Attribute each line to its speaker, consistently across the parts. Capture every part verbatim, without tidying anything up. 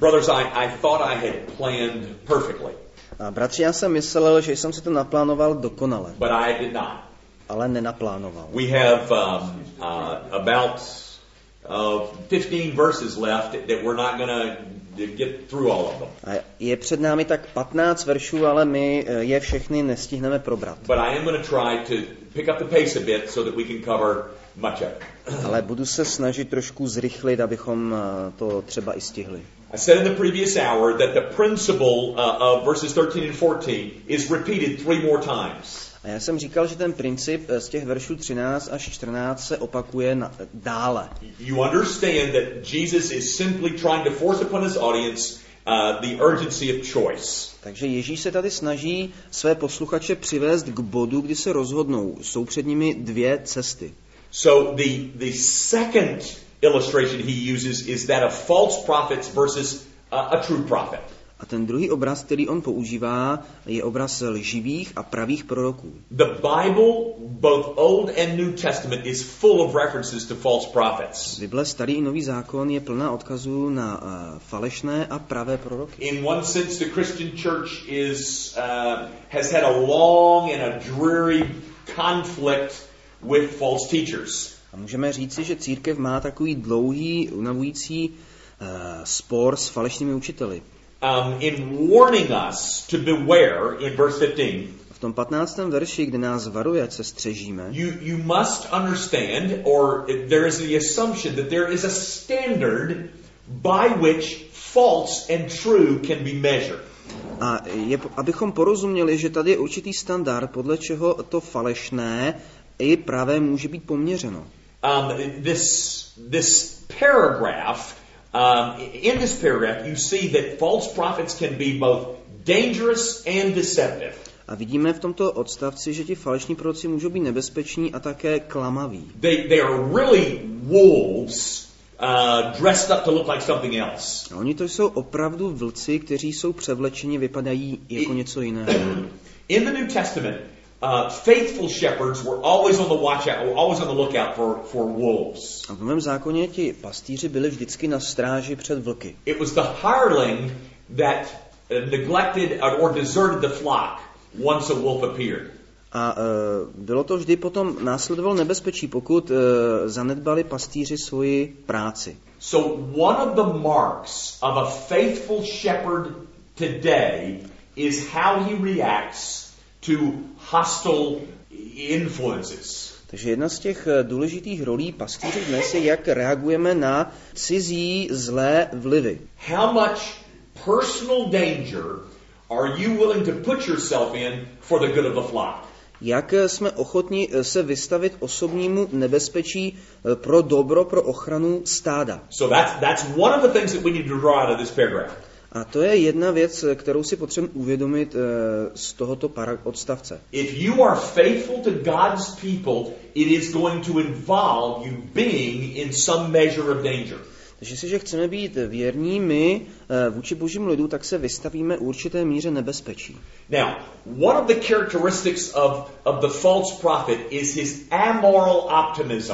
Speaker 1: Brothers, I, I thought I had planned perfectly.
Speaker 2: A bratři, já jsem myslel, že jsem si to naplánoval dokonale.
Speaker 1: But I did not.
Speaker 2: Ale nenaplánoval.
Speaker 1: We have um, uh, about uh, fifteen verses left that we're not going to get through all of them.
Speaker 2: A je před námi tak patnáct veršů, ale my je všechny nestihneme probrat.
Speaker 1: But I am going to try to pick up the pace a bit so that we can cover much of it.
Speaker 2: Ale budu se snažit trošku zrychlit, abychom to třeba i stihli.
Speaker 1: I said in the previous hour that the principle uh, of verses thirteen and fourteen is repeated three more times.
Speaker 2: A já jsem říkal, že ten princip z těch veršů třináct až čtrnáct se opakuje na, dále.
Speaker 1: You understand that Jesus is simply trying to force upon his audience uh, the urgency of choice.
Speaker 2: Takže Ježíš se tady snaží své posluchače přivést k bodu, kdy se rozhodnou. Jsou před nimi dvě cesty.
Speaker 1: So the the second illustration he uses is that of false prophets versus uh, a true prophet.
Speaker 2: A ten druhý obraz, který on používá, je obraz lživých a pravých proroků.
Speaker 1: The Bible, both Old and New Testament, is full of references to false prophets.
Speaker 2: Bible, Starý i Nový zákon, je plná odkazů na uh, falešné a pravé proroky.
Speaker 1: In one sense, the Christian church is uh, has had a long and a dreary conflict with false teachers.
Speaker 2: A můžeme říci, že církev má takový dlouhý, unavující uh, spor s falešnými učiteli.
Speaker 1: Um, in warning us to beware, in verse fifteen,
Speaker 2: v tom patnáctém verši, kde nás varuje, ať se střežíme,
Speaker 1: you, you must understand, or there is the assumption that there is a standard by which false and true can be measured.
Speaker 2: A je, abychom porozuměli, že tady je určitý standard, podle čeho to falešné i pravé může být poměřeno.
Speaker 1: Um, this, this paragraph, um, in this paragraph, you see that false prophets can be both dangerous and deceptive.
Speaker 2: A vidíme v tomto odstavci, že ti falešní proroci můžou být nebezpeční a také klamaví.
Speaker 1: They, they are really wolves uh, dressed up to look like something else.
Speaker 2: A oni to jsou opravdu vlci, kteří jsou převlečeni, vypadají jako něco jiného.
Speaker 1: In the New Testament, Uh, faithful shepherds were always on the watch out, were always on the lookout for, for wolves.
Speaker 2: A v Novém zákoně ti pastýři byli vždycky na stráži před vlky.
Speaker 1: It was the hireling that uh, neglected or deserted the flock once a wolf appeared.
Speaker 2: A uh, bylo to vždy potom následovalo nebezpečí, pokud uh, zanedbali pastýři svoji práci.
Speaker 1: So one of the marks of a faithful shepherd today is how he reacts to hostile influences.
Speaker 2: Takže jedna z těch důležitých rolí pastýřů dnes je, jak reagujeme na cizí zlé vlivy.
Speaker 1: How much personal danger are you willing to put yourself in for the good of the flock?
Speaker 2: Jak jsme ochotni se vystavit osobnímu nebezpečí pro dobro, pro ochranu stáda.
Speaker 1: So that's that's one of the things that we need to draw out of this paragraph.
Speaker 2: A to je jedna věc, kterou si potřebujeme uvědomit z tohoto odstavce.
Speaker 1: If you are faithful to God's people, it is going to involve you being in some measure of danger.
Speaker 2: Takže jestliže chceme být věrní my vůči Božímu lidu, tak se vystavíme určité míře nebezpečí.
Speaker 1: Now, one of the characteristics of, of the false prophet is his amoral optimism.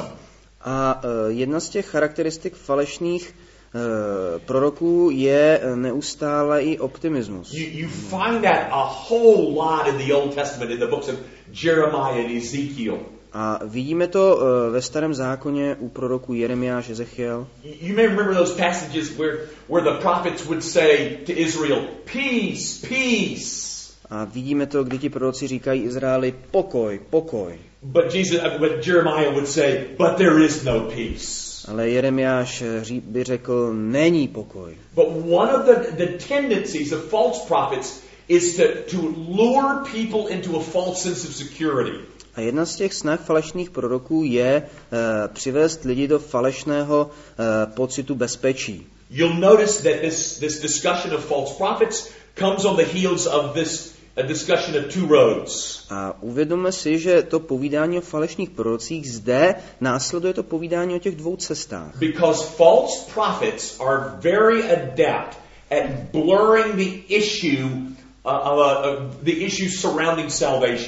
Speaker 2: A jedna z těch charakteristik falešných Uh, proroků je neustálý optimismus.
Speaker 1: You, you find that a whole lot in the Old Testament, in the books of Jeremiah and Ezekiel.
Speaker 2: A vidíme to uh, ve Starém zákoně u proroků Jeremiáš, Ezechiel.
Speaker 1: You may remember those passages where, where the prophets would say to Israel, peace, peace.
Speaker 2: A vidíme to, kdy ti proroci říkají Izraeli, pokoj, pokoj.
Speaker 1: But Jesus, but Jeremiah would say, but there is no peace.
Speaker 2: Ale Jeremiáš by řekl, není pokoj.
Speaker 1: But one of the, the tendencies of false prophets is to, to lure people into a false sense of security.
Speaker 2: A jedna z těch snah falešných proroků je uh, přivést lidi do falešného uh, pocitu bezpečí.
Speaker 1: You'll notice that this, this discussion of false prophets comes on the heels of this a discussion of two roads.
Speaker 2: A uvědomme si, že to povídání o falešných prorocích zde následuje to povídání o těch dvou cestách.
Speaker 1: Because false prophets are very adept at blurring the issue uh, uh, uh, the issue surrounding salvation.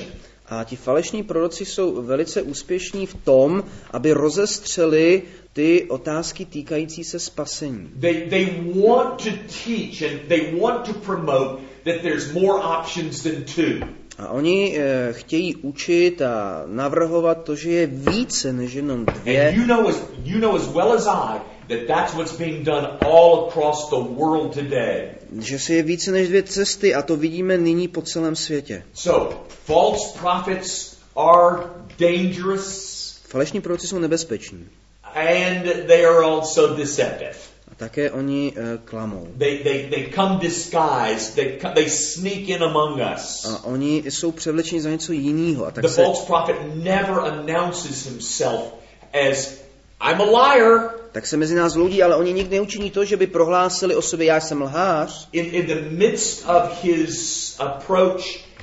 Speaker 2: A ti falešní proroci jsou velice úspěšní v tom, aby rozestřeli ty otázky týkající se spasení.
Speaker 1: They, they want to teach and they want to promote that there's more options than two.
Speaker 2: A oni e, chtějí učit a navrhovat to, že je více než jenom dvě.
Speaker 1: And you know as, you know as well as I that that's what's being done all across the world today.
Speaker 2: Že si je více než dvě cesty a to vidíme nyní po celém světě.
Speaker 1: So, false prophets are dangerous.
Speaker 2: Falešní proroci jsou nebezpeční.
Speaker 1: And they are also deceptive.
Speaker 2: A také oni e, klamou.
Speaker 1: They, they, they come disguised. They, they sneak in among us.
Speaker 2: A oni jsou převlečeni za něco jiného. A tak
Speaker 1: The
Speaker 2: se,
Speaker 1: false prophet never announces himself as, I'm a liar.
Speaker 2: tak se mezi nás vloudí, ale oni nikdy neučiní to, že by prohlásili o sobě, já jsem lhář.
Speaker 1: In, in the midst of his approach,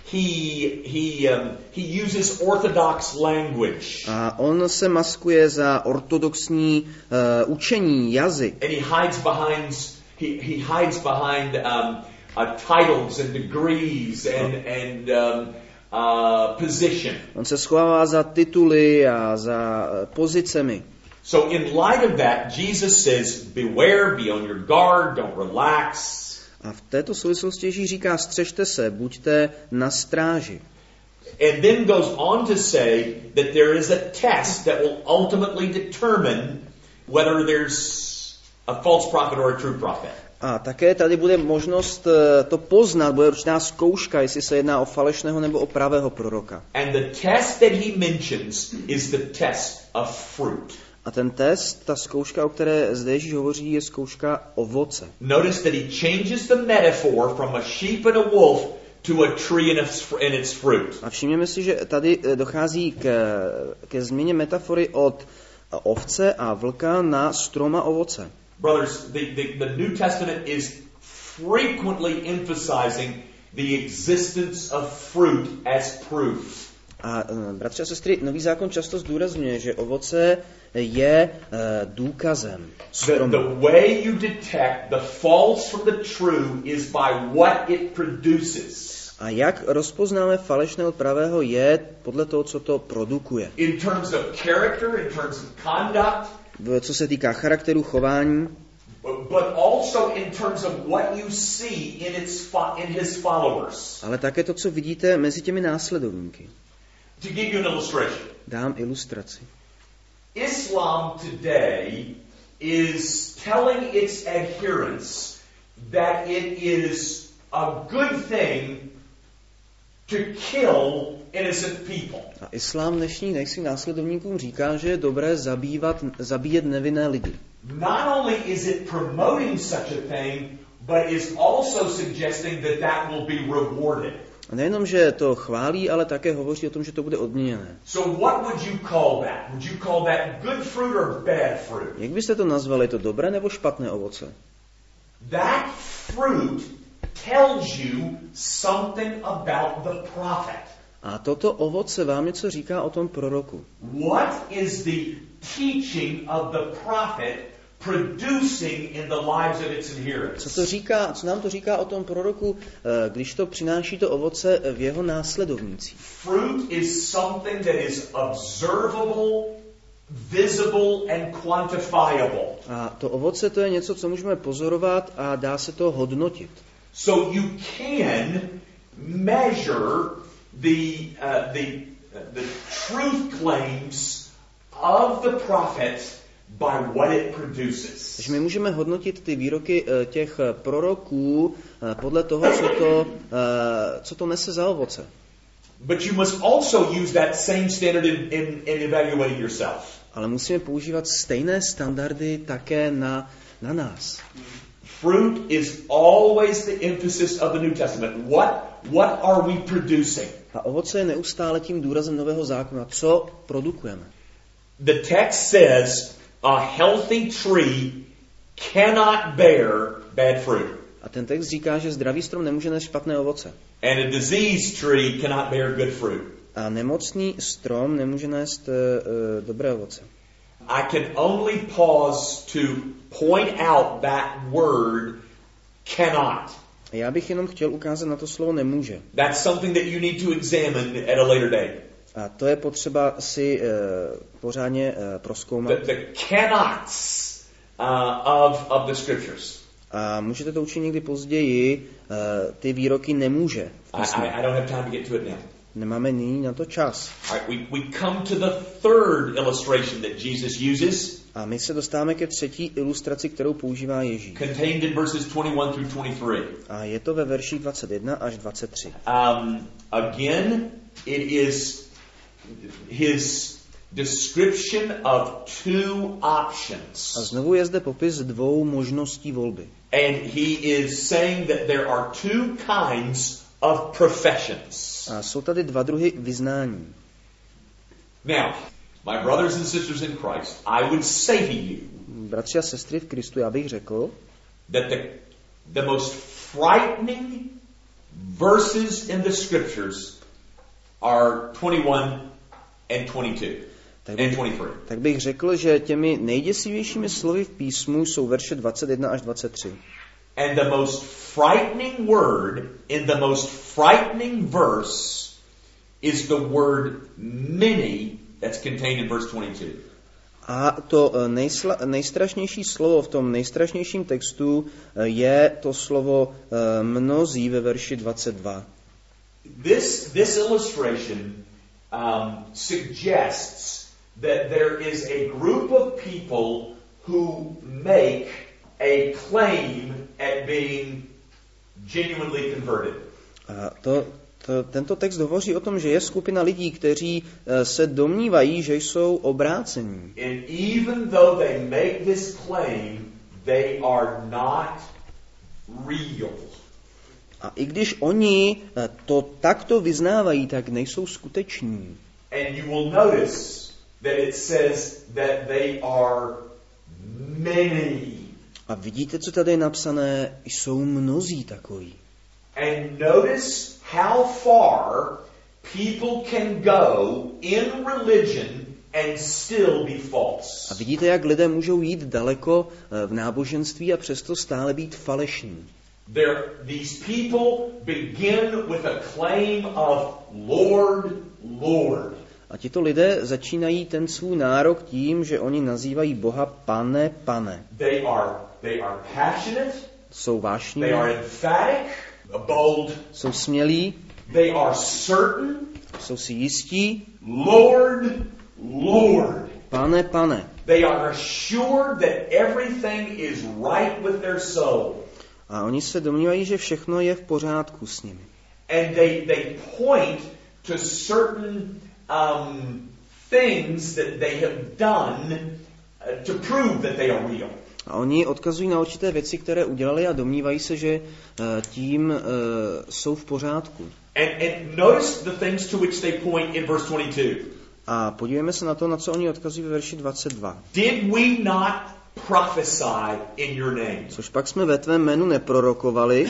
Speaker 1: he, he, um, he uses orthodox language.
Speaker 2: A on se maskuje za ortodoxní uh, učení, jazyk.
Speaker 1: And he hides behind, he, he hides behind um, uh, titles and degrees and, and um, uh, position.
Speaker 2: On se schovává za tituly a za uh, pozicemi.
Speaker 1: So in light of that, Jesus says, beware, be on your guard, don't relax.
Speaker 2: A v této souvislosti Ježíš říká, střežte se, buďte na stráži.
Speaker 1: And then goes on to say that there is a test that will ultimately determine whether there's a false prophet or a true prophet.
Speaker 2: A také tady bude možnost to poznat, bude určitá zkouška, jestli se jedná o falešného nebo o pravého proroka.
Speaker 1: And the test that he mentions is the test of fruit.
Speaker 2: A ten test, ta zkouška, o které zde Ježíš hovoří, je zkouška ovoce.
Speaker 1: Notice that he changes the metaphor from a sheep and a wolf to a tree and its fruit.
Speaker 2: A všimněme si, že tady dochází k, ke změně metafory od ovce a vlka na strom a ovoce.
Speaker 1: Brothers, the, the, the New Testament is frequently emphasizing the existence of fruit as proof.
Speaker 2: A bratři a sestry, Nový zákon často zdůrazňuje, že ovoce je uh, důkazem.
Speaker 1: The, the way you detect the false from the true is by what it produces.
Speaker 2: A jak rozpoznáme falešné od pravého je podle toho, co to produkuje.
Speaker 1: In terms of character, in terms of conduct,
Speaker 2: co se týká charakteru, chování,
Speaker 1: but also in terms of what you see in its in his followers.
Speaker 2: Ale také to, co vidíte mezi těmi následovníky.
Speaker 1: To give you an illustration.
Speaker 2: Dám ilustraci.
Speaker 1: Islam today is telling its adherents that it is a good thing to kill innocent people.
Speaker 2: A islám dnešní svým následovníkům říká, že je dobré zabívat, zabíjet nevinné lidi.
Speaker 1: Not only is it promoting such a thing, but is also suggesting that that will be rewarded.
Speaker 2: A nejenom, že to chválí, ale také hovoří o tom, že to bude odměněné.
Speaker 1: So what would you call that? Would you call that good fruit or bad fruit?
Speaker 2: Jak byste to nazvali? To dobré nebo špatné ovoce?
Speaker 1: That fruit tells you something about the prophet.
Speaker 2: A toto ovoce vám něco říká o tom proroku.
Speaker 1: What is the teaching of the prophet producing in the lives of its adherents?
Speaker 2: Co to říká, co nám to říká o tom proroku, když to přináší to ovoce v jeho následovnících?
Speaker 1: Fruit is something that is observable, visible and quantifiable.
Speaker 2: A to ovoce to je něco, co můžeme pozorovat a dá se to hodnotit.
Speaker 1: So you can measure the uh, the uh, the truth claims of the prophet by what it produces.
Speaker 2: Takže my můžeme hodnotit ty výroky těch proroků podle toho, co to, co to nese za ovoce.
Speaker 1: But you must also use that same standard in, in, in evaluating yourself.
Speaker 2: Ale musíme používat stejné standardy také na, na nás.
Speaker 1: Fruit is always the emphasis of the New Testament. What, what are we producing?
Speaker 2: A ovoce je neustále tím důrazem Nového zákona. Co produkujeme?
Speaker 1: The text says a healthy tree cannot bear bad fruit.
Speaker 2: A ten text říká, že zdravý strom nemůže nést špatné ovoce.
Speaker 1: And a diseased tree cannot bear good fruit.
Speaker 2: A nemocný strom nemůže nést uh, dobré ovoce.
Speaker 1: I can only pause to point out that word cannot.
Speaker 2: Já bych jenom chtěl ukázat na to slovo nemůže.
Speaker 1: That's something that you need to examine at a later date.
Speaker 2: A to je potřeba si uh, pořádně uh, prozkoumat.
Speaker 1: The, the cannots uh, of, of the scriptures.
Speaker 2: A můžete to učit někdy později, uh, ty výroky nemůže.
Speaker 1: I, I, I don't have time to get to it now.
Speaker 2: Nemáme nyní na to čas.
Speaker 1: All right, we, we come to the third illustration that Jesus uses.
Speaker 2: A my se dostáváme ke třetí ilustraci, kterou používá Ježíš.
Speaker 1: Contained in verses twenty-one through twenty-three.
Speaker 2: A je to ve verších dvacet jedna až dvacet tři.
Speaker 1: Um, again, it is his description of two options.
Speaker 2: A znovu je zde popis dvou možností volby.
Speaker 1: And he is saying that there are two kinds of professions.
Speaker 2: A jsou tady dva druhy vyznání.
Speaker 1: Now, my brothers and sisters in Christ, I would say to you,
Speaker 2: Bratři a sestry v Kristu, já bych řekl,
Speaker 1: that the, the most frightening verses in the scriptures are twenty-one and twenty-two
Speaker 2: tak
Speaker 1: and
Speaker 2: bych,
Speaker 1: twenty-three.
Speaker 2: tak bych řekl, že těmi nejděsivějšími slovy v písmu jsou verše dvacet jedna až dvacet tři.
Speaker 1: And the most frightening word in the most frightening verse is the word many that's contained in verse twenty-two.
Speaker 2: A to nejsla, nejstrašnější slovo v tom nejstrašnějším textu je to slovo mnozí ve verši dvacet dva.
Speaker 1: This, this illustration um, suggests that there is a group of people who make a claim at being genuinely converted.
Speaker 2: A to, to, tento text hovoří o tom, že je skupina lidí, kteří se domnívají, že jsou obrácení.
Speaker 1: And even though they make this claim, they are not real.
Speaker 2: A i když oni to takto vyznávají, tak nejsou skuteční.
Speaker 1: And you will notice that it says that they are many.
Speaker 2: A vidíte, co tady je napsané? Jsou mnozí takoví.
Speaker 1: And notice how far people can go in religion and still be false.
Speaker 2: A vidíte, jak lidé můžou jít daleko v náboženství a přesto stále být falešní.
Speaker 1: There, these people begin with a claim of Lord, Lord.
Speaker 2: A tito lidé začínají ten svůj nárok tím, že oni nazývají Boha Pane, Pane.
Speaker 1: They are, they are passionate,
Speaker 2: Jsou vášniví,
Speaker 1: they are emphatic, bold,
Speaker 2: jsou smělí,
Speaker 1: they are certain,
Speaker 2: jsou si jistí.
Speaker 1: Lord, Lord.
Speaker 2: Pane, Pane.
Speaker 1: They are assured that everything is right with their soul.
Speaker 2: A oni se domnívají, že všechno je v pořádku s nimi.
Speaker 1: And they, they point to certain um, things that they have done uh, to prove that they are real.
Speaker 2: A oni odkazují na určité věci, které udělali a domnívají se, že uh, tím uh, jsou v pořádku.
Speaker 1: And, and notice the things to which they point in verse twenty-two.
Speaker 2: A podívejme se na to, na co oni odkazují ve verši dvacet dva.
Speaker 1: Did we not prophesy in your name?
Speaker 2: Což pak jsme ve tvém jménu neprorokovali.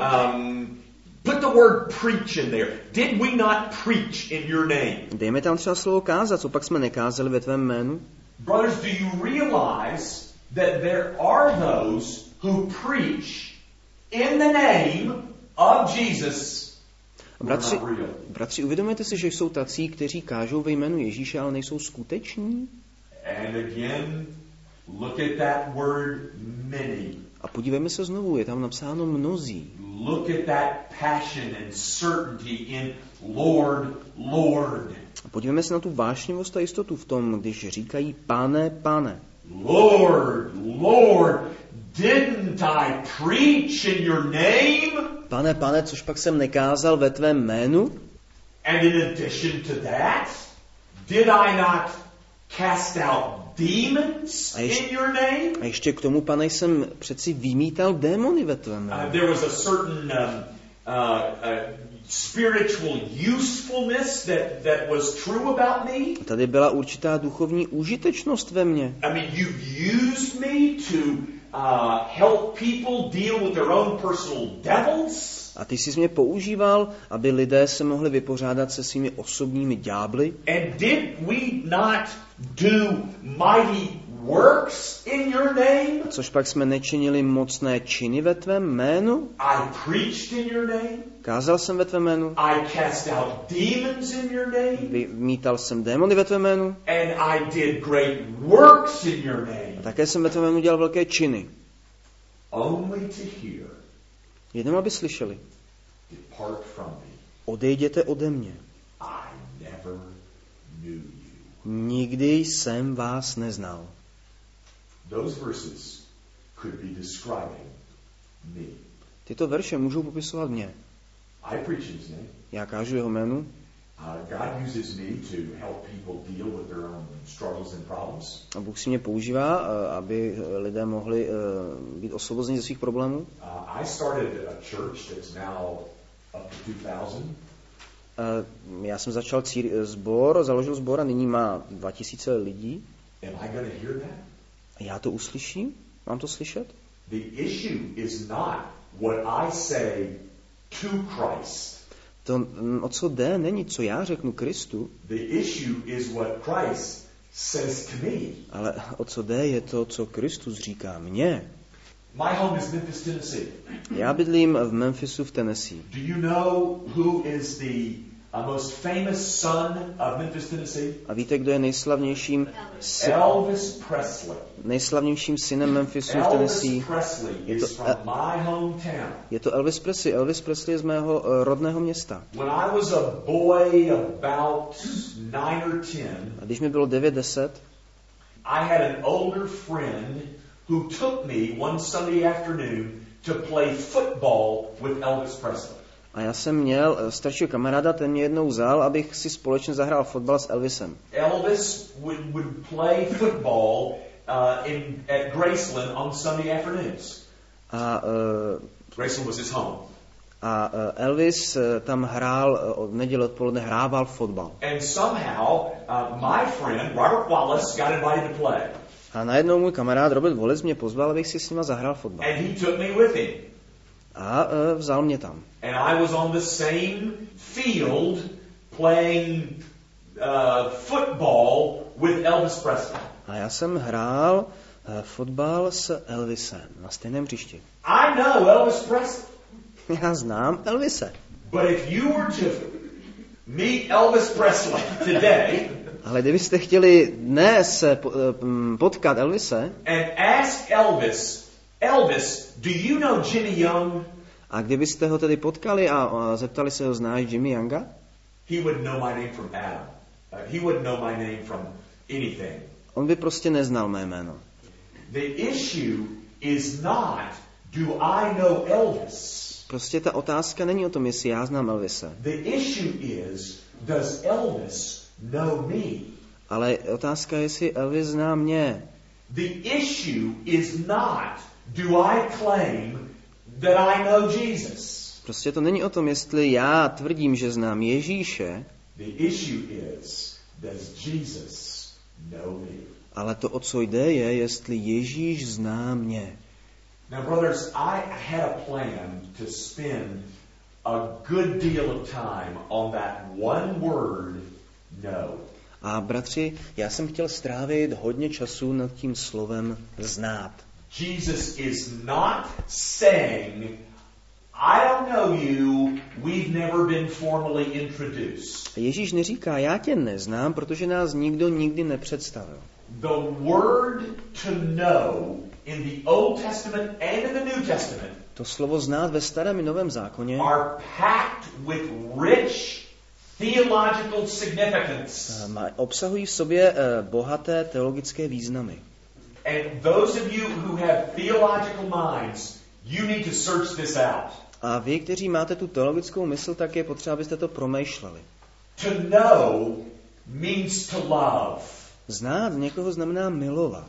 Speaker 1: Um, put the word preach in there. Did we not preach in your name?
Speaker 2: Dejme tam třeba slovo kázat, co pak jsme nekázali ve tvém jménu.
Speaker 1: Brothers, do you realize that there are those who preach in the name of Jesus?
Speaker 2: Bratři, bratři, uvědomujete si, že jsou tací, kteří kážou ve jménu Ježíše, ale nejsou skuteční?
Speaker 1: And again, look at that word many.
Speaker 2: A podívejme se znovu, je tam napsáno mnozí.
Speaker 1: Look at that passion and certainty in Lord, Lord.
Speaker 2: A podívejme se na tu vášnivost a jistotu v tom, když říkají Pane, Pane.
Speaker 1: Lord, Lord, didn't I preach in your name?
Speaker 2: Pane, Pane, což pak jsem nekázal ve tvém jménu?
Speaker 1: And in addition to that, did I not cast out demons
Speaker 2: ještě,
Speaker 1: in your name?
Speaker 2: A ještě k tomu, Pane, jsem přeci vymítal démony ve tvém jménu.
Speaker 1: Uh, there was a certain um, uh, uh, spiritual usefulness that, that was true about me.
Speaker 2: A tady byla určitá duchovní užitečnost ve mně.
Speaker 1: I mean, you've used me to uh, help people deal with their own personal devils.
Speaker 2: A ty jsi mě používal, aby lidé se mohli vypořádat se svými osobními ďábly.
Speaker 1: And did we not do mighty works in your name?
Speaker 2: Což pak jsme nečinili mocné činy ve tvém jménu?
Speaker 1: I preached in your name?
Speaker 2: Kázal jsem ve tvém jménu?
Speaker 1: I cast out demons in your name?
Speaker 2: Vymítal jsem démony ve tvém jménu?
Speaker 1: And I did great works in your name?
Speaker 2: A také jsem ve tvém jménu dělal velké činy.
Speaker 1: Only to hear.
Speaker 2: Jenom aby slyšeli.
Speaker 1: Depart from me.
Speaker 2: Odejděte ode mě.
Speaker 1: I never knew you.
Speaker 2: Nikdy jsem vás neznal.
Speaker 1: Those verses could be describing me.
Speaker 2: Tyto verše můžou popisovat mě.
Speaker 1: I preach in his name.
Speaker 2: Já kážu jeho jménu.
Speaker 1: Uh, God uses me to help people deal with their own struggles and problems.
Speaker 2: A Bůh si mě používá, aby lidé mohli být osvobozeni ze svých problémů.
Speaker 1: Uh, I started a church that's now up to two thousand.
Speaker 2: Uh, já jsem začal cír, sbor, založil sbor a nyní má dva tisíce lidí.
Speaker 1: Am I going to hear that?
Speaker 2: A já to uslyším? Mám to slyšet?
Speaker 1: The issue is not what I say to Christ.
Speaker 2: To, o co jde, není, co já řeknu Kristu.
Speaker 1: The issue is what Christ says to me.
Speaker 2: Ale o co jde, je to, co Kristus říká mně.
Speaker 1: My home is Memphis, Tennessee.
Speaker 2: Já bydlím v Memphisu v Tennessee.
Speaker 1: Do you know who is the uh, most famous son of Memphis, Tennessee?
Speaker 2: A víte, kdo je nejslavnějším sy-
Speaker 1: Elvis Presley.
Speaker 2: nejslavnějším synem Memphisu v Tennessee?
Speaker 1: Elvis Presley
Speaker 2: Je to,
Speaker 1: is from my hometown.
Speaker 2: je to Elvis Presley. Elvis Presley je z mého uh, rodného města.
Speaker 1: When I was a boy about nine or ten,
Speaker 2: A když mi bylo devět deset,
Speaker 1: I had an older friend who took me one Sunday afternoon to play football with Elvis Presley.
Speaker 2: a já jsem měl staršího kamaráda, ten mě jednou vzal, abych si společně zahrál fotbal s Elvisem.
Speaker 1: Elvis would, would play football uh, in, at Graceland on Sunday afternoons.
Speaker 2: A, uh,
Speaker 1: Graceland was his home.
Speaker 2: a uh, Elvis uh, tam hrál, uh, od neděle odpoledne hrával fotbal.
Speaker 1: And somehow uh, my friend Robert Wallace got invited to play.
Speaker 2: A najednou můj kamarád Robert Wallace mě pozval, abych si s nima zahrál fotbal.
Speaker 1: And he took me with him.
Speaker 2: A uh, vzal mě tam.
Speaker 1: And I was on the same field playing uh, football with Elvis Presley.
Speaker 2: A já jsem hrál uh, fotbal s Elvisem na stejném hřišti.
Speaker 1: I know Elvis Presley.
Speaker 2: Já znám Elvise.
Speaker 1: But if you were to meet Elvis Presley today,
Speaker 2: Ale kdybyste chtěli dnes potkat Elvise
Speaker 1: and ask Elvis, Elvis, do you know Jimmy Young?
Speaker 2: a kdybyste ho tedy potkali a, a zeptali se ho, znáš Jimmy Younga?
Speaker 1: He wouldn't know my name from Adam. Uh, he wouldn't know my name from anything.
Speaker 2: On by prostě neznal mé jméno.
Speaker 1: The issue is not, do I know Elvis?
Speaker 2: Prostě ta otázka není o tom, jestli já znám Elvise.
Speaker 1: The issue is, does Elvis know me?
Speaker 2: Ale otázka je, jestli Elvis zná mě.
Speaker 1: The issue is not, do I claim that I know Jesus?
Speaker 2: Prostě to není o tom, jestli já tvrdím, že znám Ježíše,
Speaker 1: The issue is, does Jesus know me?
Speaker 2: ale to, o co jde, je, jestli Ježíš zná mě.
Speaker 1: Now, brothers, I had a plan to spend a good deal of time on that one word, no.
Speaker 2: A bratři, já jsem chtěl strávit hodně času nad tím slovem znát.
Speaker 1: Jesus is not saying, I don't know you, we've never been formally introduced.
Speaker 2: Ježíš neříká, já tě neznám, protože nás nikdo nikdy nepředstavil.
Speaker 1: The word to know in the Old Testament and in the New Testament
Speaker 2: To slovo znát ve Starém i Novém zákoně
Speaker 1: are packed with rich theological significance.
Speaker 2: obsahují v sobě bohaté teologické významy.
Speaker 1: And those of you who have theological minds, you need to search this out.
Speaker 2: A vy, kteří máte tu teologickou mysl, tak je potřeba, abyste to promýšleli.
Speaker 1: To know means to love.
Speaker 2: Znát někoho znamená milovat.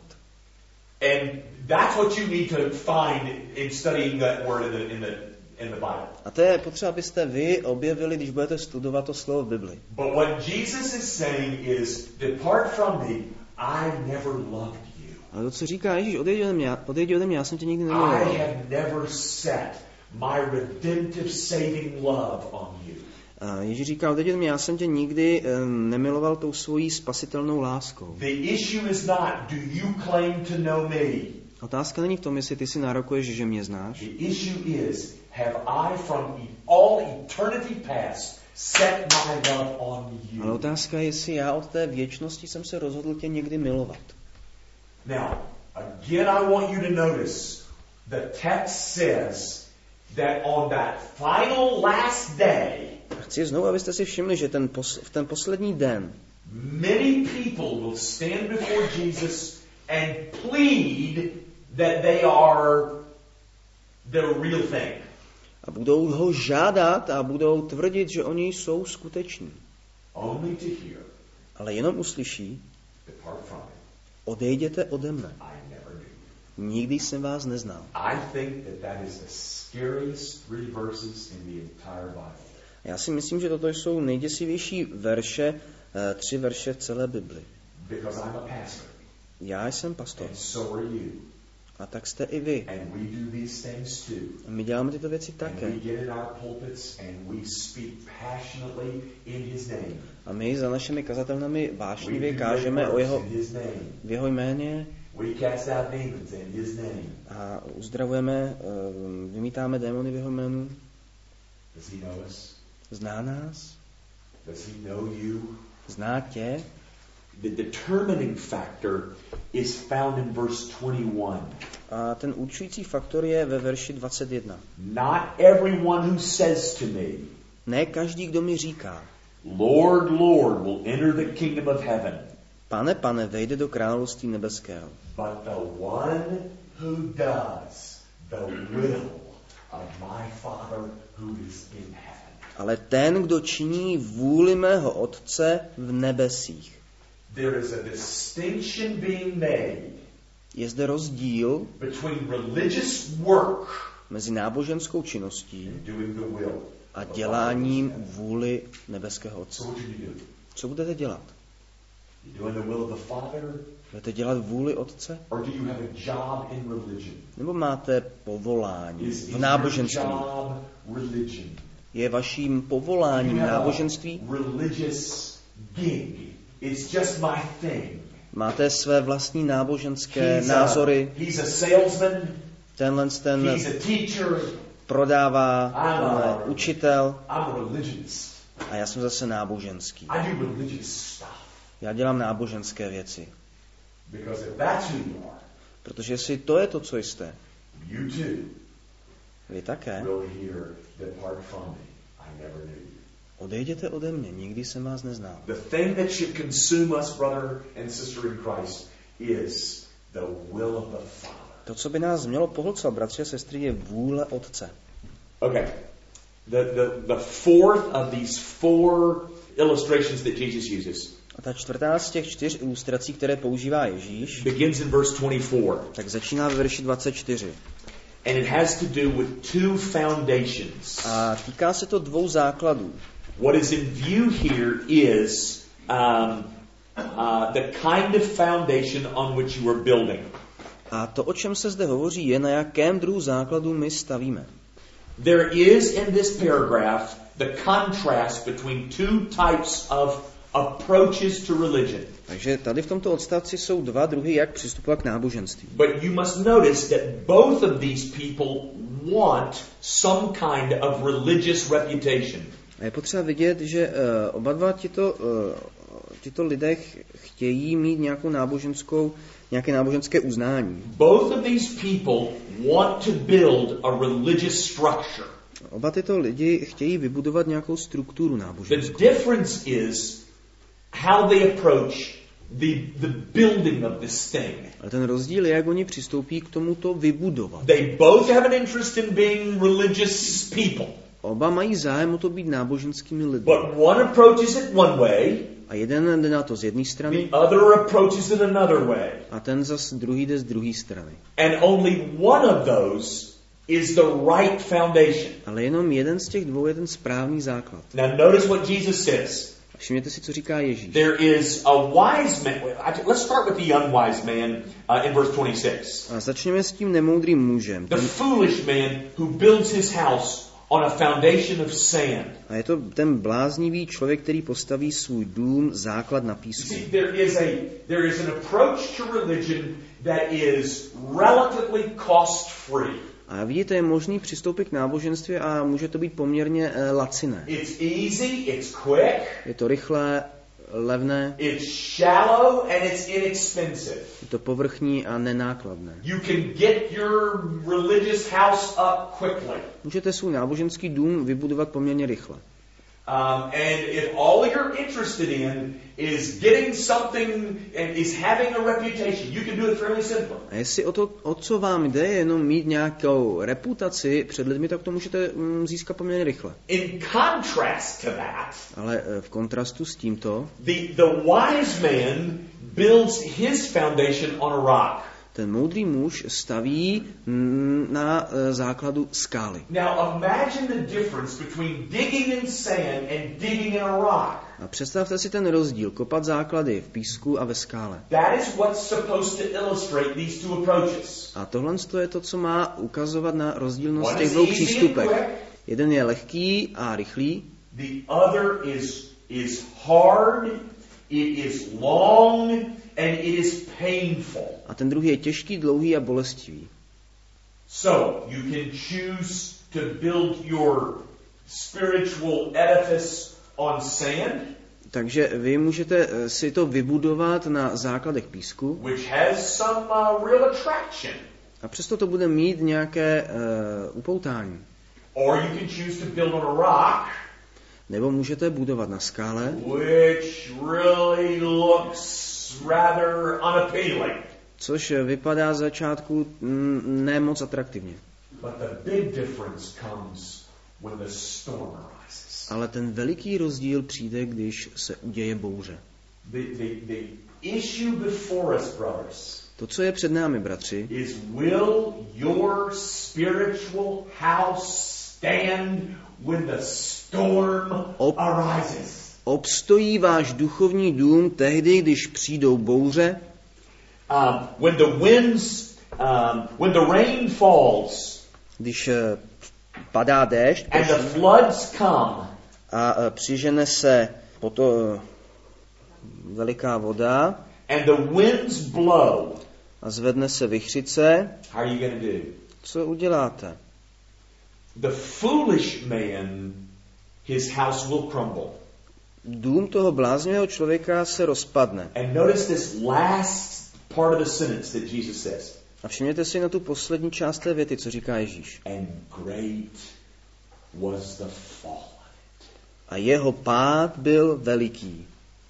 Speaker 1: And that's what you need to find in studying that word in the, in the, in the Bible.
Speaker 2: A to je potřeba, abyste vy objevili, když budete studovat to slovo v Bibli.
Speaker 1: But what Jesus is saying is, depart from me, I never loved you.
Speaker 2: Ale to, co říká Ježíš, odejdi ode mě, odejdi ode mě, já jsem tě nikdy
Speaker 1: I
Speaker 2: nemiloval.
Speaker 1: have never set my redemptive saving love on you.
Speaker 2: A Ježíš říká, odejděte mě, já jsem tě nikdy um, nemiloval tou svojí spasitelnou láskou.
Speaker 1: The issue is not, do you claim to know me?
Speaker 2: Otázka není v tom, jestli ty si nárokuješ, že mě znáš.
Speaker 1: The issue is, have I from all eternity past set my love on you?
Speaker 2: Ale otázka je, jestli já od té věčnosti jsem se rozhodl tě někdy milovat.
Speaker 1: Now, again I want you to notice, the text says that on that final last day,
Speaker 2: chci znovu, abyste si všimli, že ten pos, v ten poslední den
Speaker 1: many people will stand before Jesus and plead that they are the real thing.
Speaker 2: A budou ho žádat a budou tvrdit, že oni jsou skuteční.
Speaker 1: Only to hear,
Speaker 2: ale jenom uslyší,
Speaker 1: depart from me.
Speaker 2: Odejděte ode mne.
Speaker 1: I never knew you.
Speaker 2: Nikdy jsem vás neznal.
Speaker 1: I think that that is the scariest three verses in the entire Bible.
Speaker 2: Já si myslím, že toto jsou nejděsivější verše, tři verše v celé Bibli.
Speaker 1: Because I'm a pastor.
Speaker 2: Já jsem pastor.
Speaker 1: And so are you.
Speaker 2: A tak jste i vy.
Speaker 1: And we do these things too.
Speaker 2: A my děláme tyto věci
Speaker 1: And
Speaker 2: také.
Speaker 1: we get in our pulpits and we speak passionately in his name.
Speaker 2: A my za našimi kazatelnami
Speaker 1: We
Speaker 2: vášnivě
Speaker 1: do
Speaker 2: kážeme
Speaker 1: great
Speaker 2: o
Speaker 1: works
Speaker 2: jeho,
Speaker 1: in his name.
Speaker 2: v jeho jméně
Speaker 1: We cast out demons in his name.
Speaker 2: a uzdravujeme, vymítáme démony v jeho jménu.
Speaker 1: Does he know us?
Speaker 2: Zná nás?
Speaker 1: Does he know you?
Speaker 2: Zná tě?
Speaker 1: The determining factor is found in verse twenty-one.
Speaker 2: A ten určující faktor je ve verši dvacet jedna.
Speaker 1: Not everyone who says to me,
Speaker 2: Ne každý, kdo mi říká,
Speaker 1: Lord, Lord, will enter the kingdom of heaven,
Speaker 2: Pane, pane, vejde do království nebeského.
Speaker 1: but the one who does the will of my Father who is in heaven.
Speaker 2: Ale ten, kdo činí vůli mého Otce v nebesích.
Speaker 1: There is a distinction being made
Speaker 2: Je zde rozdíl
Speaker 1: between religious work
Speaker 2: mezi náboženskou činností
Speaker 1: and doing the will.
Speaker 2: a děláním vůli nebeského Otce.
Speaker 1: So what do you do?
Speaker 2: Co budete dělat?
Speaker 1: You doing the will of the Father,
Speaker 2: Budete dělat vůli Otce?
Speaker 1: or do you have a job in religion?
Speaker 2: Nebo máte povolání
Speaker 1: Is, is
Speaker 2: v
Speaker 1: your
Speaker 2: náboženství?
Speaker 1: job religion?
Speaker 2: Je vaším
Speaker 1: You
Speaker 2: povoláním
Speaker 1: have
Speaker 2: náboženství?
Speaker 1: a religious gig. It's just my thing.
Speaker 2: Máte své vlastní náboženské
Speaker 1: He's a,
Speaker 2: názory?
Speaker 1: he's a salesman.
Speaker 2: Tenhle ten
Speaker 1: He's a teacher.
Speaker 2: prodává,
Speaker 1: I'm
Speaker 2: tenhle
Speaker 1: a-
Speaker 2: učitel
Speaker 1: I'm a religionist.
Speaker 2: a já jsem zase náboženský.
Speaker 1: I do religious stuff.
Speaker 2: Já dělám náboženské věci.
Speaker 1: Because if that's who you are,
Speaker 2: Protože jestli to je to, co jste,
Speaker 1: you too
Speaker 2: vy také,
Speaker 1: will hear, depart from me. I never knew you.
Speaker 2: odejděte ode mě, nikdy jsem vás neznal.
Speaker 1: The thing that should consume us, brother and sister in Christ, is the will of the Father.
Speaker 2: To, co by nás mělo pohlcovat, bratři a sestry, je vůle Otce.
Speaker 1: Okay. The, the, the fourth of these four illustrations that Jesus uses
Speaker 2: A ta čtvrtá z těch čtyř ilustrací, které používá Ježíš,
Speaker 1: begins in verse twenty-four.
Speaker 2: tak začíná ve verši dvacet čtyři.
Speaker 1: And it has to do with two foundations.
Speaker 2: A týká se to dvou základů.
Speaker 1: What is in view here is um, uh, the kind of foundation on which you are building.
Speaker 2: A to, o čem se zde hovoří, je, na jakém druhu základu my stavíme.
Speaker 1: There is in this paragraph the contrast between two types of approaches to religion.
Speaker 2: Takže tady v tomto odstavci jsou dva druhy, jak přistupovat k náboženství.
Speaker 1: But you must notice that both of these people want some kind of religious reputation.
Speaker 2: A je potřeba vidět, že uh, oba dva tito, uh, tito lidé chtějí mít nějakou náboženskou, nějaké náboženské uznání.
Speaker 1: Both of these people want to build a religious structure.
Speaker 2: Oba tyto lidi chtějí vybudovat nějakou strukturu
Speaker 1: The
Speaker 2: náboženskou.
Speaker 1: difference is how they approach the, the building of this thing.
Speaker 2: Ale ten rozdíl je, jak oni přistoupí k tomuto vybudovat.
Speaker 1: They both have an interest in being religious people.
Speaker 2: Oba mají zájem o to být náboženskými lidmi.
Speaker 1: But one approaches it one way,
Speaker 2: A jeden jde na to z jedné strany
Speaker 1: the other approaches it another way.
Speaker 2: a ten zas druhý jde z druhé strany.
Speaker 1: And only one of those is the right foundation.
Speaker 2: Ale jenom jeden z těch dvou je ten správný základ.
Speaker 1: Now notice what Jesus says.
Speaker 2: A všimněte si, co říká Ježíš.
Speaker 1: There is a wise man. Let's start with the unwise man uh, in verse twenty-six.
Speaker 2: A začněme s tím nemoudrým mužem.
Speaker 1: The
Speaker 2: Ten,
Speaker 1: foolish man who builds his house on a foundation of sand.
Speaker 2: A je to ten bláznivý člověk, který postaví svůj dům, základ na
Speaker 1: You
Speaker 2: písku.
Speaker 1: see, there is a there is an approach to religion that is relatively cost free.
Speaker 2: A vidíte, je možný přistoupit k náboženství a může to být poměrně eh, laciné.
Speaker 1: It's easy, it's quick,
Speaker 2: Je to rychlé, levné,
Speaker 1: it's shallow, and it's inexpensive.
Speaker 2: je to povrchní a nenákladné.
Speaker 1: You can get your religious house up quickly.
Speaker 2: Můžete svůj náboženský dům vybudovat poměrně rychle.
Speaker 1: Um, and if all you're interested in is getting something and is having a reputation, you can do it fairly simply.
Speaker 2: A jestli o to, o co vám jde, je jenom mít nějakou reputaci před lidmi, tak to můžete mm, získat poměrně rychle.
Speaker 1: In contrast to that,
Speaker 2: Ale eh, v kontrastu s tímto,
Speaker 1: the, the wise man builds his foundation on a rock.
Speaker 2: ten moudrý muž staví mm, na eh, základu skály.
Speaker 1: Now imagine the difference between digging in sand and digging in a rock.
Speaker 2: A představte si ten rozdíl, kopat základy v písku a ve skále.
Speaker 1: That is what's supposed to illustrate these two approaches.
Speaker 2: A tohle je to, co má ukazovat na rozdílnost
Speaker 1: One
Speaker 2: těch
Speaker 1: is
Speaker 2: dvou
Speaker 1: easy and
Speaker 2: přístupech.
Speaker 1: quick.
Speaker 2: Jeden je lehký a rychlý,
Speaker 1: The other is is hard, it is long, and it is painful.
Speaker 2: a ten druhý je těžký, dlouhý a bolestivý.
Speaker 1: So you can choose to build your spiritual edifice on sand,
Speaker 2: Takže vy můžete eh, si to vybudovat na základech písku
Speaker 1: which has some uh, real attraction,
Speaker 2: a přesto to bude mít nějaké uh, upoutání.
Speaker 1: or you can choose to build on a rock,
Speaker 2: Nebo můžete budovat na skále,
Speaker 1: which really looks rather unappealing.
Speaker 2: což vypadá z začátku mm, ne moc atraktivně.
Speaker 1: But the big difference comes when the storm arises.
Speaker 2: Ale ten veliký rozdíl přijde, když se uděje bouře.
Speaker 1: The, the, the issue before us, brothers,
Speaker 2: To, co je před námi, bratři,
Speaker 1: is will your spiritual house stand when the storm
Speaker 2: Op-
Speaker 1: arises?
Speaker 2: obstojí váš duchovní dům tehdy, když přijdou bouře,
Speaker 1: Um, when the winds, um, when the rain falls
Speaker 2: když eh, padá déšť
Speaker 1: and the floods come,
Speaker 2: a eh, přižene se poto, veliká voda
Speaker 1: and the winds blow,
Speaker 2: a zvedne se vichřice,
Speaker 1: how are you going to do?
Speaker 2: co uděláte?
Speaker 1: The foolish man, his house will crumble.
Speaker 2: Dům toho bláznivého člověka se rozpadne.
Speaker 1: And notice this last part of the sentence that Jesus says.
Speaker 2: A všimněte si na tu poslední část té věty, co říká Ježíš.
Speaker 1: And great was the fall.
Speaker 2: A jeho pád byl veliký.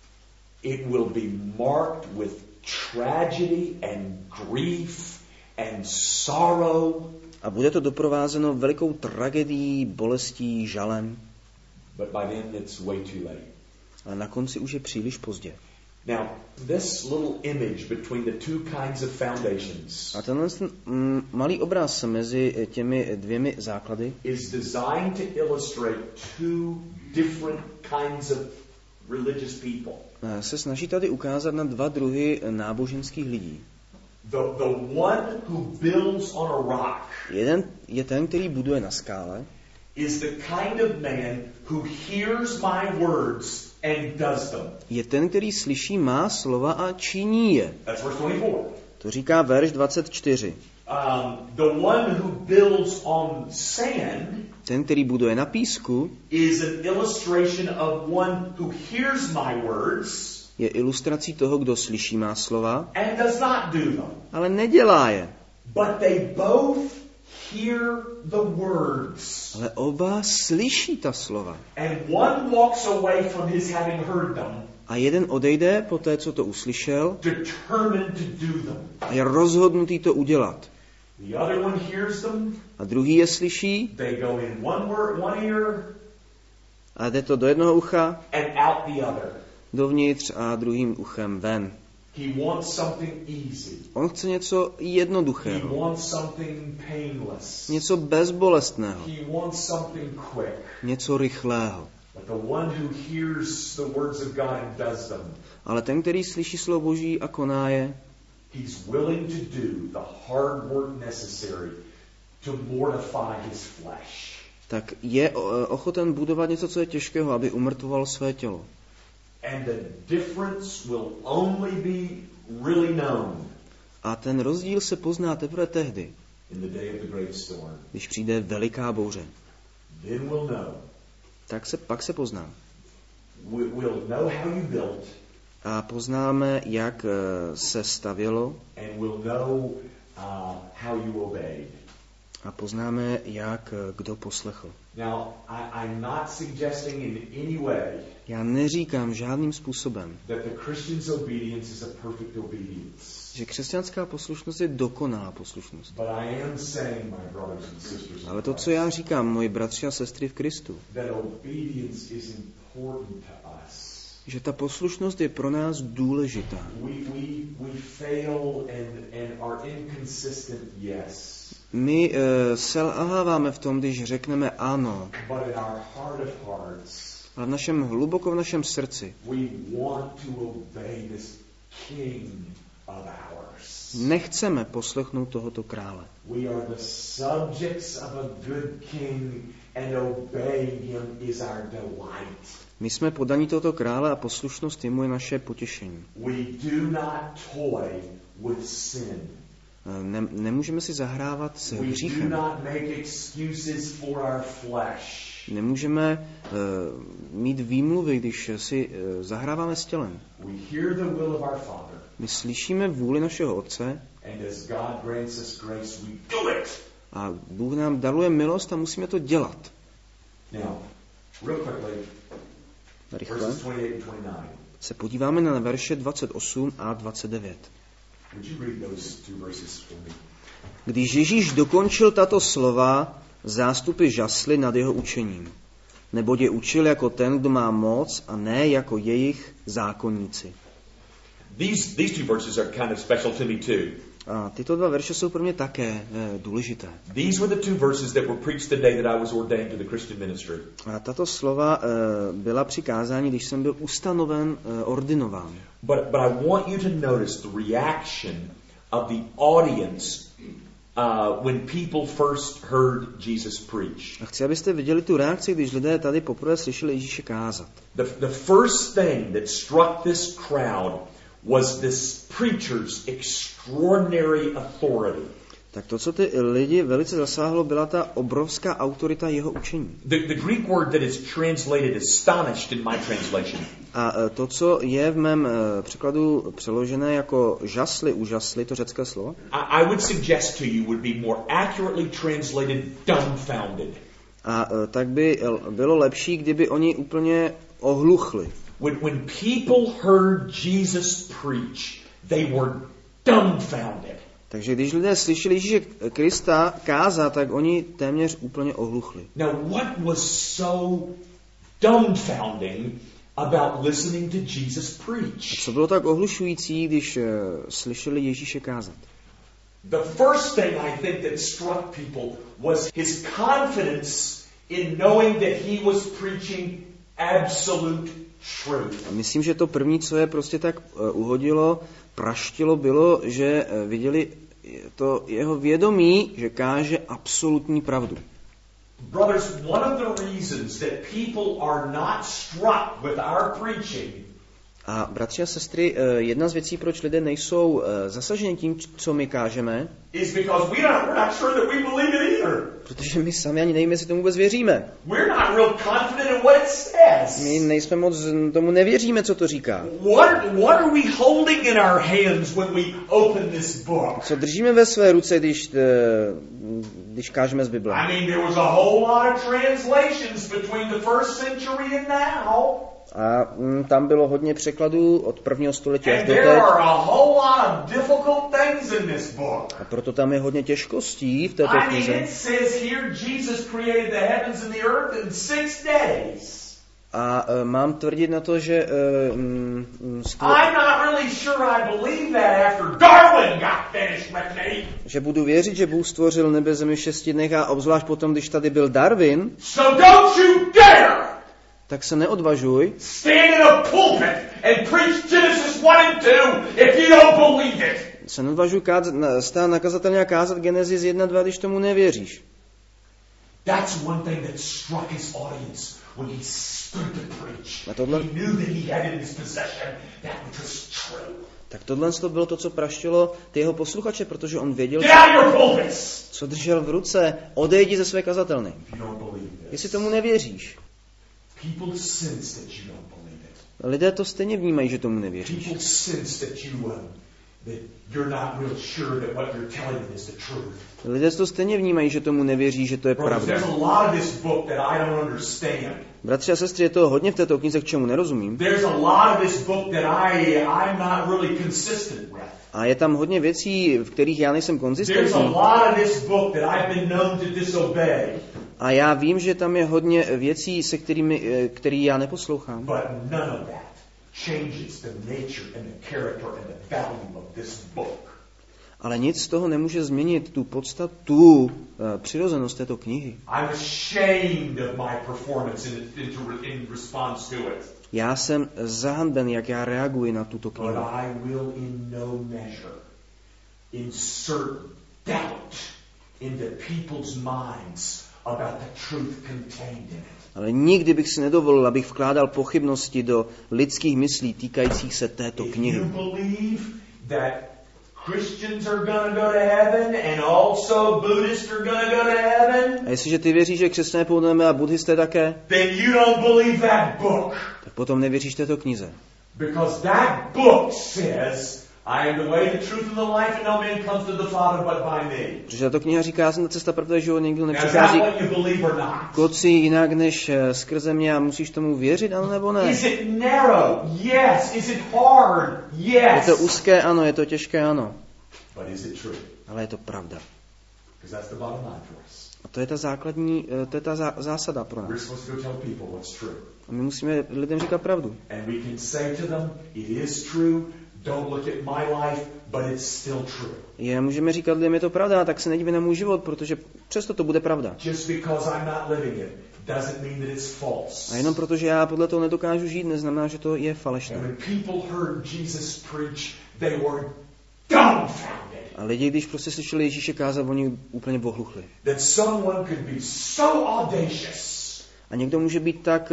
Speaker 1: It will be marked with tragedy and grief and sorrow.
Speaker 2: A bude to doprovázeno velikou tragédií, bolestí, žalem.
Speaker 1: But by then it's way too late.
Speaker 2: Ale na konci už je příliš pozdě.
Speaker 1: Now, this little image between the two kinds of foundations
Speaker 2: A tenhle ten mm, malý obraz mezi těmi dvěmi základy
Speaker 1: is designed to illustrate two different kinds of religious people.
Speaker 2: se snaží tady ukázat na dva druhy náboženských lidí.
Speaker 1: The, the one who builds on a rock
Speaker 2: Jeden je ten, který buduje na skále,
Speaker 1: is the kind of man who hears my words and does them.
Speaker 2: je ten, který slyší má slova a činí je.
Speaker 1: That's verse twenty-four.
Speaker 2: To říká verš dvacet čtyři.
Speaker 1: Um, the one who builds on sand
Speaker 2: Ten, který buduje na písku,
Speaker 1: is an illustration of one who hears my words
Speaker 2: je ilustrací toho, kdo slyší má slova,
Speaker 1: and does not do them.
Speaker 2: ale nedělá je.
Speaker 1: But they both hear the words.
Speaker 2: Ale oba slyší ta slova.
Speaker 1: And one walks away from his having heard them,
Speaker 2: A jeden odejde po té, co to uslyšel,
Speaker 1: determined to do them.
Speaker 2: a je rozhodnutý to udělat.
Speaker 1: The other one hears them,
Speaker 2: A druhý je slyší
Speaker 1: they go in one word, one ear,
Speaker 2: a jde to do jednoho ucha,
Speaker 1: and out the other.
Speaker 2: dovnitř a druhým uchem ven.
Speaker 1: He wants something easy.
Speaker 2: On chce něco
Speaker 1: He
Speaker 2: jednoduchého,
Speaker 1: wants something painless.
Speaker 2: něco bezbolestného,
Speaker 1: He wants something quick.
Speaker 2: něco rychlého.
Speaker 1: But the one who hears the words of God and does them,
Speaker 2: Ale ten, který slyší slovo Boží a koná je,
Speaker 1: he's willing to do the hard work necessary to mortify his flesh.
Speaker 2: tak je ochoten budovat něco, co je těžkého, aby umrtvoval své tělo.
Speaker 1: And the difference will only be really known.
Speaker 2: A ten rozdíl se pozná teprve tehdy,
Speaker 1: In the day of the great storm.
Speaker 2: když přijde veliká bouře.
Speaker 1: Then we'll know.
Speaker 2: Tak se pak se pozná.
Speaker 1: We- We'll know how you built,
Speaker 2: A poznáme, jak se stavělo,
Speaker 1: and we'll know uh, how you obeyed.
Speaker 2: a poznáme, jak kdo poslechl.
Speaker 1: Now, I, I'm not suggesting in any way
Speaker 2: Já neříkám žádným způsobem,
Speaker 1: that the Christian's obedience is a perfect obedience.
Speaker 2: že křesťanská poslušnost je dokonalá poslušnost.
Speaker 1: But I am saying, my brothers and sisters, in
Speaker 2: Ale to,
Speaker 1: Christ,
Speaker 2: co já říkám, moji bratři a sestry v Kristu,
Speaker 1: that obedience is important to us.
Speaker 2: že ta poslušnost je pro nás důležitá.
Speaker 1: We, we, we fail and, and are inconsistent, yes.
Speaker 2: My uh, selháváme v tom, když řekneme ano,
Speaker 1: But in our heart of hearts,
Speaker 2: ale v našem, hluboko v našem srdci
Speaker 1: we want to obey this King of ours.
Speaker 2: nechceme poslechnout tohoto krále.
Speaker 1: We are the subjects of a good king, and obeying him is our delight.
Speaker 2: My jsme podaní tohoto krále a poslušnost jemu je naše potěšení.
Speaker 1: We do not toy with sin.
Speaker 2: Ne, nemůžeme si zahrávat s
Speaker 1: We do
Speaker 2: hříchem.
Speaker 1: not make excuses for our flesh.
Speaker 2: Nemůžeme uh, mít výmluvy, když si uh, zahráváme s tělem.
Speaker 1: We hear the will of our Father,
Speaker 2: My slyšíme vůli našeho Otce
Speaker 1: and as God grants us grace, we do it.
Speaker 2: a Bůh nám daruje milost a musíme to dělat.
Speaker 1: Now, real quickly,
Speaker 2: Rychle
Speaker 1: verses twenty-eight and twenty-nine.
Speaker 2: se podíváme na verše dvacet osm a dvacet devět.
Speaker 1: Would you read those two verses for me?
Speaker 2: Když Ježíš dokončil tato slova, zástupy žasly nad jeho učením. Neboť je učil jako ten, kdo má moc, a ne jako jejich zákonníci.
Speaker 1: These these two verses are kind of special to me too.
Speaker 2: A tyto dva verše jsou pro mě také e, důležité.
Speaker 1: These were the two verses that were preached the day that I was ordained to the Christian ministry.
Speaker 2: A tato slova e, byla při kázání, když jsem byl ustanoven, e, ordinován.
Speaker 1: But but I want you to notice the reaction of the audience uh, when people first heard Jesus preach.
Speaker 2: A chci, abyste viděli tu reakci, když lidé tady poprvé slyšeli Ježíše kázat.
Speaker 1: The the first thing that struck this crowd was this preacher's extraordinary authority.
Speaker 2: Tak to, co ty lidi velice zasáhlo, byla ta obrovská autorita jeho učení.
Speaker 1: The, the Greek word that is translated astonished in my translation.
Speaker 2: A to, co je v mém překladu přeložené jako žasli, úžasli, to řecké slovo,
Speaker 1: I, I would suggest to you would be more accurately translated dumbfounded.
Speaker 2: a tak by bylo lepší, kdyby oni úplně ohluchli.
Speaker 1: When, when people heard Jesus preach, they were dumbfounded.
Speaker 2: Takže když lidé slyšeli Ježíše Krista kázat, tak oni téměř úplně ohluchli.
Speaker 1: Now, what was so dumbfounding about listening to Jesus preach?
Speaker 2: Co bylo tak ohlušující, když uh, slyšeli Ježíše kázat?
Speaker 1: The first thing I think that struck people was his confidence in knowing that he was preaching absolute truth.
Speaker 2: A myslím, že to první, co je prostě tak uh, uhodilo, praštilo, bylo, že uh, viděli to jeho vědomí, že káže absolutní pravdu.
Speaker 1: Brothers, one of the reasons that people are not struck with our preaching
Speaker 2: A bratři a sestry, jedna z věcí, proč lidé nejsou zasaženi tím, co my kážeme,
Speaker 1: is because we don't, we're not sure that we believe it either.
Speaker 2: protože my sami ani nevíme, jestli tomu vůbec věříme.
Speaker 1: We're not real confident in what it says.
Speaker 2: My nejsme moc, tomu nevěříme, co to říká.
Speaker 1: What, what are we holding in our hands when we open this book?
Speaker 2: Co držíme ve své ruce, když, když kážeme z Bible?
Speaker 1: I mean, there was a whole lot of translations between the first century and now.
Speaker 2: A mm, tam bylo hodně překladů od prvního století až
Speaker 1: And
Speaker 2: do
Speaker 1: there
Speaker 2: teď.
Speaker 1: are a whole lot of difficult things in this book.
Speaker 2: A proto tam je hodně těžkostí v této
Speaker 1: I mean,
Speaker 2: knize.
Speaker 1: it says here Jesus created the heavens and the earth in six days.
Speaker 2: A uh, mám tvrdit na to, že uh, mm, stvo-
Speaker 1: I'm not really sure I believe that after Darwin got finished with me.
Speaker 2: že budu věřit, že Bůh stvořil nebe, zemi v šesti dnech a obzvlášť potom, když tady byl Darwin,
Speaker 1: So don't you dare
Speaker 2: tak se neodvažuj
Speaker 1: stand in a pulpit and preach Genesis one and two if you don't believe it.
Speaker 2: se neodvažuj kázat, stát nakazatelně a kázat Genesis jedna dva, když tomu nevěříš.
Speaker 1: That's one thing that struck his audience when he stood to preach.
Speaker 2: A tohle,
Speaker 1: He knew that he had in his possession that which was true.
Speaker 2: tak tohle to bylo to, co praštilo ty jeho posluchače, protože on věděl,
Speaker 1: Get out your pulpits!
Speaker 2: co držel v ruce. Odejdi ze své kazatelny.
Speaker 1: If you don't believe this.
Speaker 2: Jestli tomu nevěříš.
Speaker 1: People sense that you don't believe it.
Speaker 2: Lidé to stejně vnímají, že tomu nevěříš.
Speaker 1: People sense that you um, that you're not real sure that what you're telling them is the truth.
Speaker 2: Lidé to stejně vnímají, že tomu nevěří, že to je
Speaker 1: Brothers,
Speaker 2: pravda.
Speaker 1: there's a lot of this book that I don't understand.
Speaker 2: Bratři a sestry, je toho hodně v této knize, k čemu nerozumím.
Speaker 1: There's a lot of this book that I I'm not really consistent with.
Speaker 2: A je tam hodně věcí, v kterých já nejsem
Speaker 1: There's a
Speaker 2: konzistentní.
Speaker 1: lot of this book that I've been known to disobey.
Speaker 2: A já vím, že tam je hodně věcí, se kterými, eh, který já neposlouchám.
Speaker 1: But none of that changes the nature and the character and the value of this book.
Speaker 2: Ale nic z toho nemůže změnit tu podstatu, eh, přirozenost této knihy.
Speaker 1: I'm ashamed of my performance in, in, in response to it.
Speaker 2: Já jsem zahanben, jak já reaguji na tuto
Speaker 1: But
Speaker 2: knihu.
Speaker 1: I will in no measure insert doubt into people's minds about the truth contained in it.
Speaker 2: Ale nikdy bych si nedovolil, abych vkládal pochybnosti do lidských myslí týkajících se této
Speaker 1: If you
Speaker 2: knihy.
Speaker 1: believe that Christians are going to go to heaven and also Buddhists are going to go to heaven,
Speaker 2: A jestliže ty věříš, že křesťané půjdeme a buddhisté také,
Speaker 1: then you don't believe that book.
Speaker 2: tak potom nevěříš této knize.
Speaker 1: Because that book says, I am the way, the truth, and the life, and no man comes to the Father but by me.
Speaker 2: Protože tato kniha říká, já jsem ta cesta, pravda, že někdo
Speaker 1: Now, is that
Speaker 2: nepřichází
Speaker 1: what you believe or not?
Speaker 2: k Otci jinak než eh, skrze mě a musíš tomu věřit, ano nebo ne?
Speaker 1: Is it narrow? Yes. Is it hard?
Speaker 2: Je
Speaker 1: Yes.
Speaker 2: to úzké, ano, je to těžké, ano.
Speaker 1: But is it true?
Speaker 2: Ale je to pravda.
Speaker 1: Because that's the bottom line for us.
Speaker 2: A to je ta základní, eh, to je ta zá, zásada pro
Speaker 1: We're
Speaker 2: nás.
Speaker 1: supposed to go tell people what's true.
Speaker 2: A my musíme lidem říkat pravdu.
Speaker 1: And we can say to them, it is true, don't look at my life, but it's still true.
Speaker 2: Je, můžeme říkat lidem, je to pravda, tak se nedívej na můj život, protože přesto to bude pravda.
Speaker 1: Just because I'm not living it doesn't mean that it's false.
Speaker 2: A jenom protože já podle toho nedokážu žít, neznamená, že to je
Speaker 1: And
Speaker 2: falešné.
Speaker 1: when people heard Jesus preach, they were dumbfounded.
Speaker 2: A lidi, když prostě slyšeli Ježíše kázat, oni úplně ohluchli.
Speaker 1: That someone could be so audacious
Speaker 2: A někdo může být tak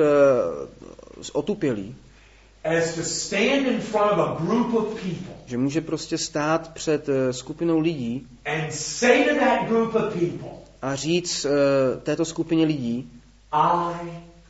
Speaker 2: uh, otupělý,
Speaker 1: as to stand in front of a group of people
Speaker 2: že může prostě stát před uh, skupinou lidí
Speaker 1: and say to that group of people,
Speaker 2: a říct uh, této skupině lidí,
Speaker 1: I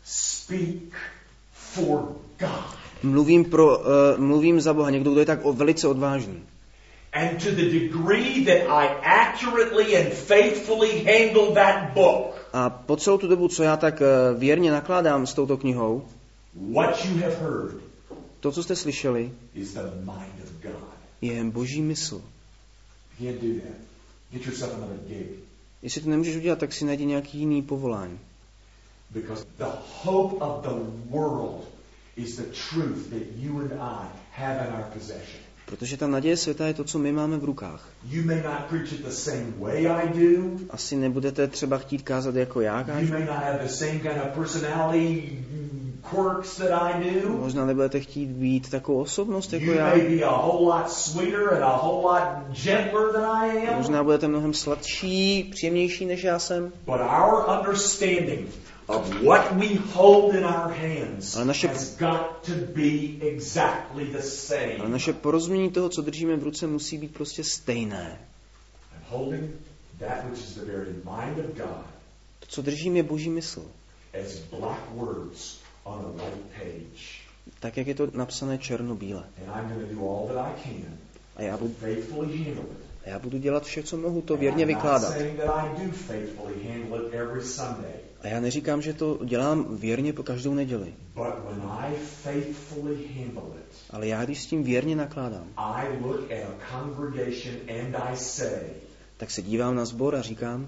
Speaker 1: speak for God.
Speaker 2: mluvím, pro, uh, mluvím za Boha. Někdo, kdo je tak o, velice odvážný.
Speaker 1: And to the degree that I accurately and faithfully handle that book,
Speaker 2: A po celou tu dobu, co já tak uh, věrně nakládám s touto knihou,
Speaker 1: what you have heard
Speaker 2: to, co jste slyšeli,
Speaker 1: is the mind of God.
Speaker 2: je Boží mysl.
Speaker 1: You can't do that. Get yourself another gig.
Speaker 2: Jestli to nemůžeš udělat, tak si najdi nějaký jiný povolání.
Speaker 1: Because the hope of the world is the truth that you and I have in our possession.
Speaker 2: Protože ta naděje světa je to, co my máme v rukách.
Speaker 1: You may not preach it the same way I do.
Speaker 2: Asi nebudete třeba chtít kázat jako já
Speaker 1: You
Speaker 2: kážu.
Speaker 1: may not have the same kind of personality quirks that I do.
Speaker 2: Možná nebudete chtít být takovou osobnost jako
Speaker 1: You
Speaker 2: já.
Speaker 1: may be a whole lot sweeter and a whole lot gentler than I am.
Speaker 2: Možná budete mnohem sladší, příjemnější než já jsem.
Speaker 1: But our understanding of what we hold in our hands
Speaker 2: Ale naše-
Speaker 1: has got to be exactly the same.
Speaker 2: Ale naše porozumění toho, co držíme v ruce, musí být prostě stejné.
Speaker 1: I'm holding that which is the very mind of God
Speaker 2: To, co držím, je Boží mysl.
Speaker 1: as black words on a white page.
Speaker 2: Tak, jak je to napsané černobíle.
Speaker 1: And I'm going to do all that I can
Speaker 2: A já
Speaker 1: to
Speaker 2: budu,
Speaker 1: faithfully handle it.
Speaker 2: a já budu dělat vše, co mohu, to
Speaker 1: And
Speaker 2: věrně
Speaker 1: I'm not
Speaker 2: vykládat.
Speaker 1: saying that I do faithfully handle it every Sunday.
Speaker 2: A já neříkám, že to dělám věrně po každou neděli.
Speaker 1: But when I faithfully handle it,
Speaker 2: Ale já, když s tím věrně nakládám,
Speaker 1: I look at a congregation and I say,
Speaker 2: tak se dívám na sbor a říkám,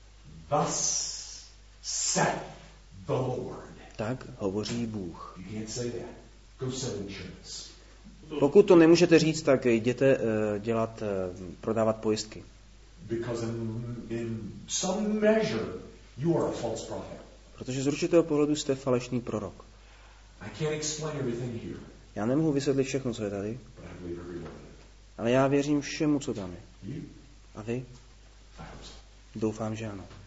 Speaker 1: thus saith the Lord.
Speaker 2: tak hovoří Bůh.
Speaker 1: You can't say that. Go sell insurance.
Speaker 2: Pokud to nemůžete říct, tak jděte uh, dělat, uh, prodávat pojistky.
Speaker 1: Because in, in some measure, you are a false prophet.
Speaker 2: Protože z určitého pohledu jste falešný prorok.
Speaker 1: I can't explain everything here,
Speaker 2: Já nemohu vysvětlit všechno, co je tady,
Speaker 1: but I believe every one of it.
Speaker 2: ale já věřím všemu, co tam je.
Speaker 1: You?
Speaker 2: A vy?
Speaker 1: I hope so.
Speaker 2: Doufám, že ano.